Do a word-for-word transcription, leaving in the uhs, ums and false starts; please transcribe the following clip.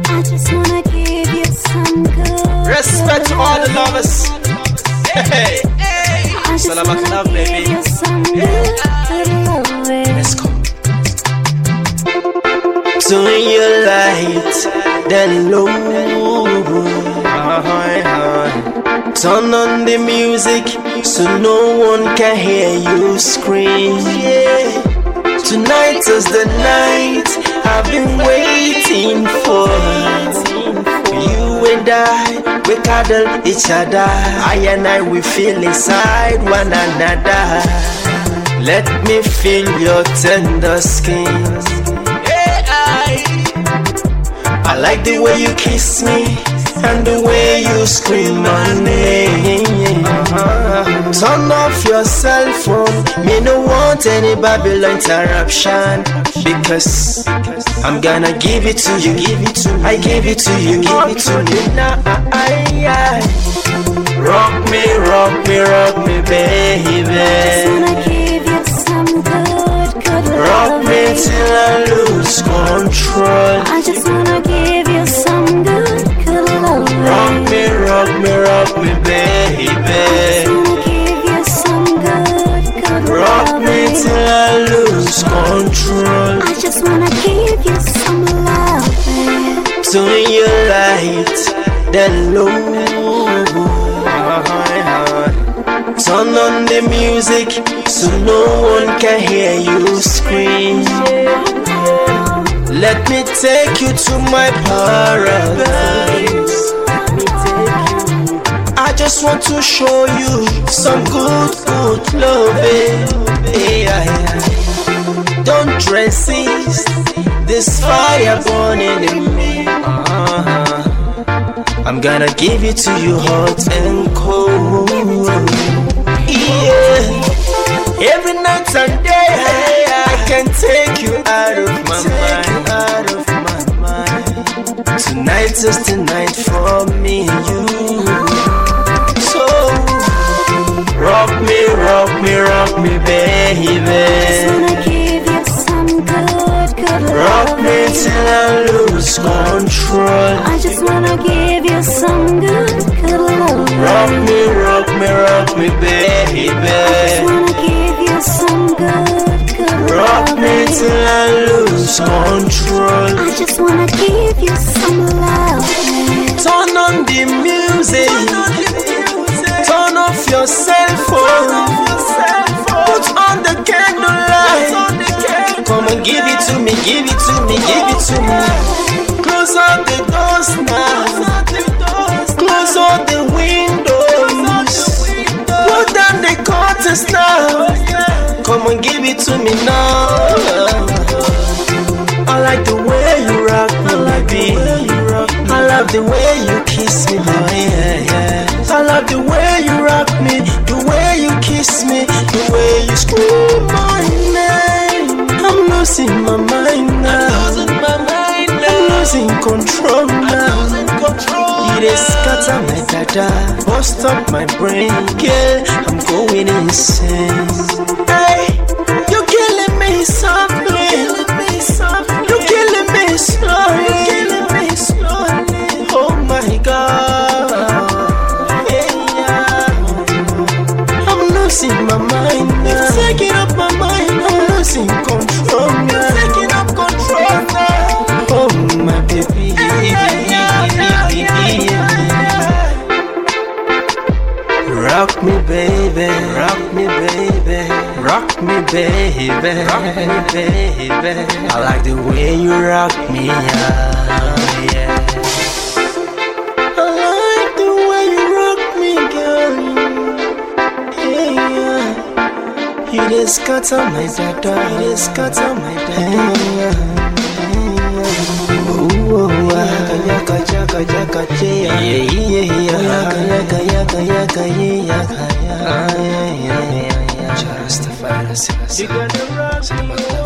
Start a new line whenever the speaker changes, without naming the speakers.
I just wanna give you some good.
Respect to all the lovers. Hey, hey.
I just
Son of a
wanna
club,
give
baby.
you some good, good loving.
Let's go.
Turn your light down low. Turn on the music so no one can hear you scream. Yeah. Tonight is the night I've been waiting for. You and I, we cuddle each other. I and I, we feel inside one another. Let me feel your tender skin. Yeah, I, I like the way you kiss me and the way you scream my name. Uh-huh. Turn off your cell phone. Me no want any Babylon interruption, because I'm gonna give it to you. Give it to me. I give it to you. Give it to me now. Rock me, rock me, rock me, baby.
I just wanna give you some good, good
Rock me
loving.
till I lose control.
I just wanna give you some good, good loving.
Rock me, rock me, rock me, baby.
I just wanna give you some good, good
Rock me
loving.
till I lose control.
I just wanna give you some loving.
Turn your light down low. Turn on the music so no one can hear you scream. Let me take you to my paradise. I just want to show you some good, good loving. Yeah, yeah. Don't resist this fire burning in me. Uh-huh. I'm gonna give it to you hot and cold. Yeah. Every night and day I can take you out of my mind. Out of my mind. Tonight is the night for me and you. So rock me, rock me, rock me, baby.
I just wanna give you some good, good
Rock me
loving.
till I lose control.
I just wanna give you some good, good loving.
Rock me, rock me, rock me,
I just
baby.
wanna give you some good, good
Rock me
loving.
till I lose control.
I just wanna give you some loving.
Turn on the music. Turn off your cell phone. Put on the candlelight. Come and give it to me, give it to me, give it to me. Close all the doors now. Close all the windows. Put down the curtains now. Come and give it to me now. I like the way you rock me, baby. I love the way you kiss me, boy. Yeah, yeah. I love the way you rock me, the way you kiss me, the way you scream my name. I'm losing my mind now. I'm losing control now. It is scatter my dada, bust up my brain, girl. I'm going insane. Hey, you're killing me softly. You're killing me slowly. Oh my God. Yeah. I'm losing my mind now. You're taking up my mind. I'm losing control now. You're taking up control now. Oh my baby. Rock me, baby. Rock me, baby. Rock me, baby. Rock me, baby. I like the way you rock me, yeah. yeah. I like the way you rock me, girl. Yeah, yeah. You just cut on my dada. You just cut on my dada. Ooh, yaka yaka yaka yeah, yeah, yeah. Yaka yaka yaka yaka yeah. Just the fire,